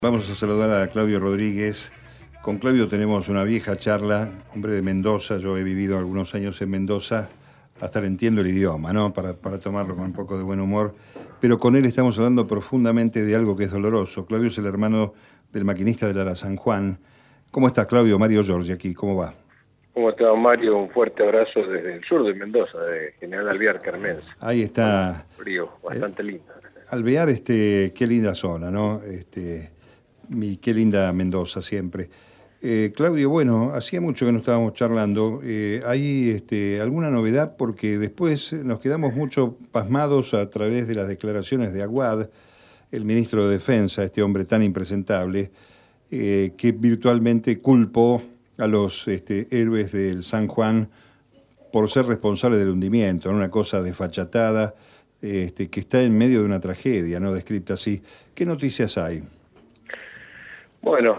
Vamos a saludar a Claudio Rodríguez. Con Claudio tenemos una vieja charla, hombre de Mendoza. Yo he vivido algunos años en Mendoza, hasta le entiendo el idioma, ¿no? Para tomarlo con un poco de buen humor. Pero con él estamos hablando profundamente de algo que es doloroso. Claudio es el hermano del maquinista del Ara San Juan. ¿Cómo estás, Claudio? Mario Giorgi aquí, ¿cómo va? ¿Cómo te va, Mario? Un fuerte abrazo desde el sur de Mendoza, de General Alvear Carmense. Ahí está. Frío, bastante lindo. Alvear, qué linda zona, ¿no? Y qué linda Mendoza siempre. Claudio, bueno, hacía mucho que no estábamos charlando. ¿Hay alguna novedad? Porque después nos quedamos mucho pasmados a través de las declaraciones de Aguad, el ministro de Defensa, este hombre tan impresentable, que virtualmente culpó a los héroes del San Juan por ser responsables del hundimiento, ¿no? Una cosa desfachatada, que está en medio de una tragedia, ¿no? Descrita así. ¿Qué noticias hay? Bueno,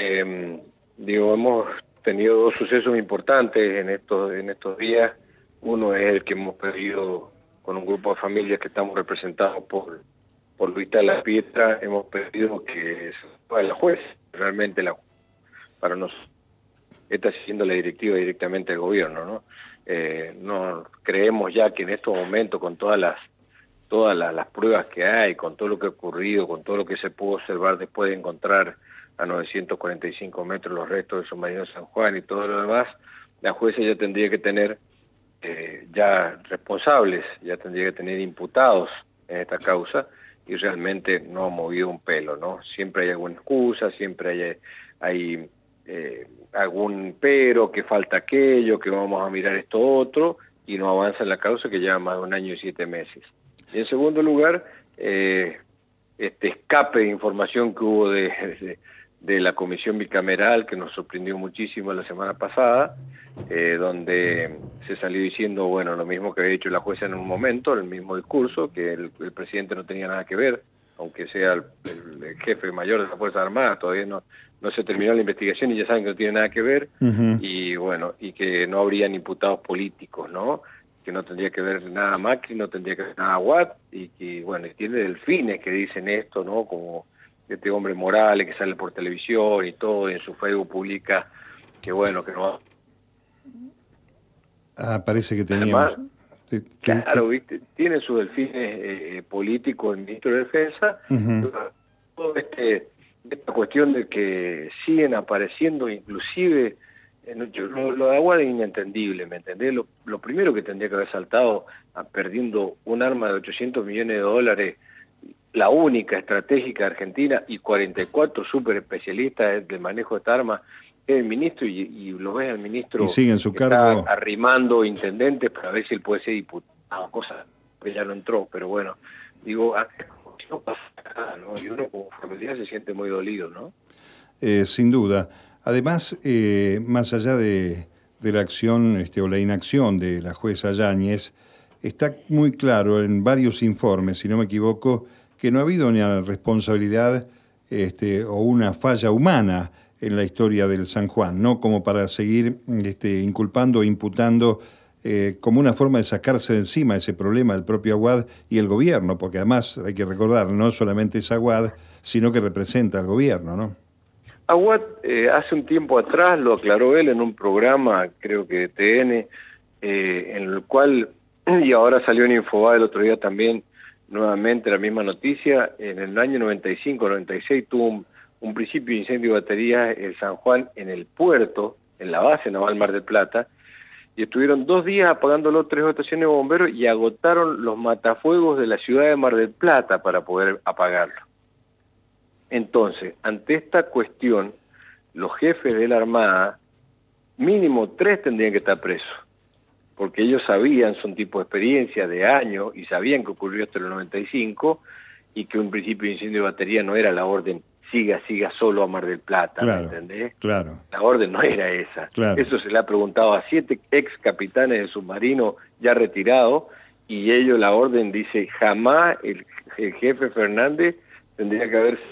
hemos tenido dos sucesos importantes en estos días. Uno es el que hemos pedido con un grupo de familias que estamos representados por Luis de la Pietra. Hemos pedido que la juez, realmente para nosotros, está siguiendo la directiva directamente del gobierno, ¿no? No creemos ya que en estos momentos, con todas las pruebas que hay, con todo lo que ha ocurrido, con todo lo que se pudo observar después de encontrar a 945 metros los restos del submarino San Juan y todo lo demás, la jueza ya tendría que tener ya responsables, ya tendría que tener imputados en esta causa, y realmente no ha movido un pelo, ¿no? Siempre hay alguna excusa, siempre hay algún pero, que falta aquello, que vamos a mirar esto otro, y no avanza en la causa, que lleva más de 1 año y 7 meses. Y en segundo lugar, este escape de información que hubo de la comisión bicameral, que nos sorprendió muchísimo la semana pasada, donde se salió diciendo, bueno, lo mismo que había dicho la jueza en un momento, el mismo discurso, que el presidente no tenía nada que ver, aunque sea el jefe mayor de las Fuerzas Armadas. Todavía no se terminó la investigación y ya saben que no tiene nada que ver. Y bueno, y que no habrían imputados políticos, ¿no? Que no tendría que ver nada Macri, no tendría que ver nada Watt, y que, bueno, y tiene delfines que dicen esto, ¿no? Como este hombre Morales que sale por televisión y todo, y en su Facebook publica que, bueno, que no... Parece que teníamos... Además, claro, ¿viste? Tiene sus delfines políticos el ministro de Defensa. Todo esta cuestión de que siguen apareciendo, inclusive... Lo de Aguad es inentendible, ¿me entendés? Lo primero que tendría que haber saltado, perdiendo un arma de 800 millones de dólares, la única estratégica de Argentina, y 44 super especialistas de manejo de esta arma, es el ministro, y lo ves al ministro, y sigue en su que cargo, está arrimando intendentes para ver si él puede ser diputado, cosa que ya no entró, pero bueno, digo, no pasa nada, ¿no? Y uno como familiar se siente muy dolido, ¿no? Sin duda. Además, más allá de la acción o la inacción de la jueza Yáñez, está muy claro en varios informes, si no me equivoco, que no ha habido una responsabilidad o una falla humana en la historia del San Juan, ¿no? Como para seguir inculpando o imputando como una forma de sacarse de encima ese problema del propio Aguad y el gobierno, porque además hay que recordar, no solamente es Aguad, sino que representa al gobierno, ¿no? Aguad hace un tiempo atrás lo aclaró él en un programa, creo que de TN, en el cual, y ahora salió en Infobae el otro día también, nuevamente la misma noticia, en el año 95-96 tuvo un principio de incendio de baterías el San Juan en el puerto, en la base naval Mar del Plata, y estuvieron 2 días apagándolo 3 estaciones de bomberos y agotaron los matafuegos de la ciudad de Mar del Plata para poder apagarlo. Entonces, ante esta cuestión, los jefes de la Armada, mínimo 3 tendrían que estar presos, porque ellos sabían, son tipo de experiencia de años, y sabían que ocurrió hasta el 95, y que un principio de incendio de batería no era la orden, siga solo a Mar del Plata, claro, ¿me entendés? Claro. La orden no era esa. Claro. Eso se le ha preguntado a 7 ex capitanes de submarino ya retirados, y ellos la orden dice, jamás el jefe Fernández tendría que haber...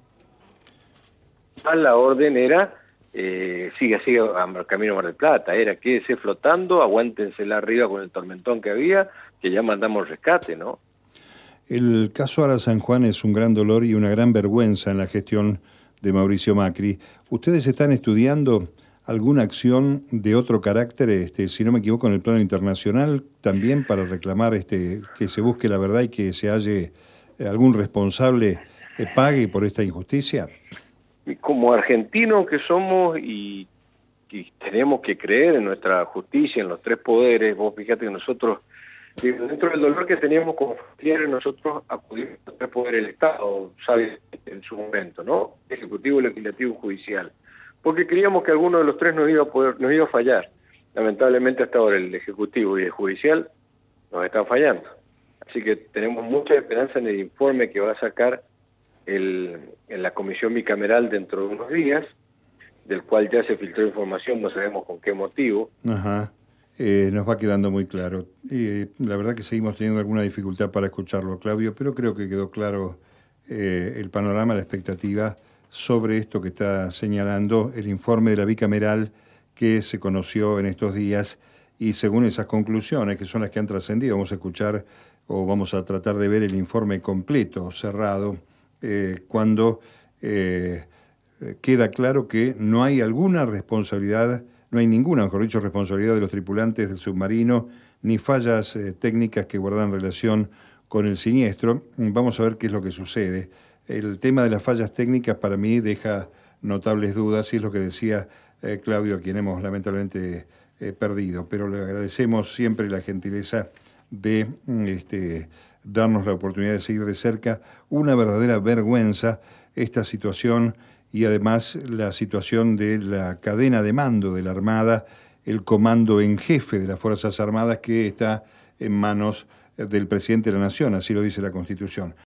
La orden era, siga a camino a Mar del Plata, era quédese flotando, aguántensela arriba con el tormentón que había, que ya mandamos rescate, ¿no? El caso Ara San Juan es un gran dolor y una gran vergüenza en la gestión de Mauricio Macri. ¿Ustedes están estudiando alguna acción de otro carácter, si no me equivoco, en el plano internacional, también para reclamar que se busque la verdad y que se halle algún responsable pague por esta injusticia? Y como argentinos que somos y tenemos que creer en nuestra justicia, en los tres poderes, vos fíjate que nosotros, dentro del dolor que teníamos como familiares, nosotros acudimos a los tres poderes del Estado, ¿sabes? En su momento, ¿no? Ejecutivo, legislativo, judicial. Porque creíamos que alguno de los tres nos iba a fallar. Lamentablemente hasta ahora el Ejecutivo y el Judicial nos están fallando. Así que tenemos mucha esperanza en el informe que va a sacar en la comisión bicameral dentro de unos días, del cual ya se filtró información, no sabemos con qué motivo. Ajá. Nos va quedando muy claro. La verdad que seguimos teniendo alguna dificultad para escucharlo, Claudio, pero creo que quedó claro el panorama, la expectativa sobre esto que está señalando el informe de la bicameral que se conoció en estos días, y según esas conclusiones, que son las que han trascendido, vamos a escuchar o vamos a tratar de ver el informe completo, cerrado, cuando queda claro que no hay alguna responsabilidad, no hay ninguna, mejor dicho, responsabilidad de los tripulantes del submarino, ni fallas técnicas que guardan relación con el siniestro. Vamos a ver qué es lo que sucede. El tema de las fallas técnicas para mí deja notables dudas, y es lo que decía Claudio, a quien hemos lamentablemente perdido, pero le agradecemos siempre la gentileza de darnos la oportunidad de seguir de cerca. Una verdadera vergüenza esta situación, y además la situación de la cadena de mando de la Armada, el comando en jefe de las Fuerzas Armadas, que está en manos del presidente de la Nación, así lo dice la Constitución.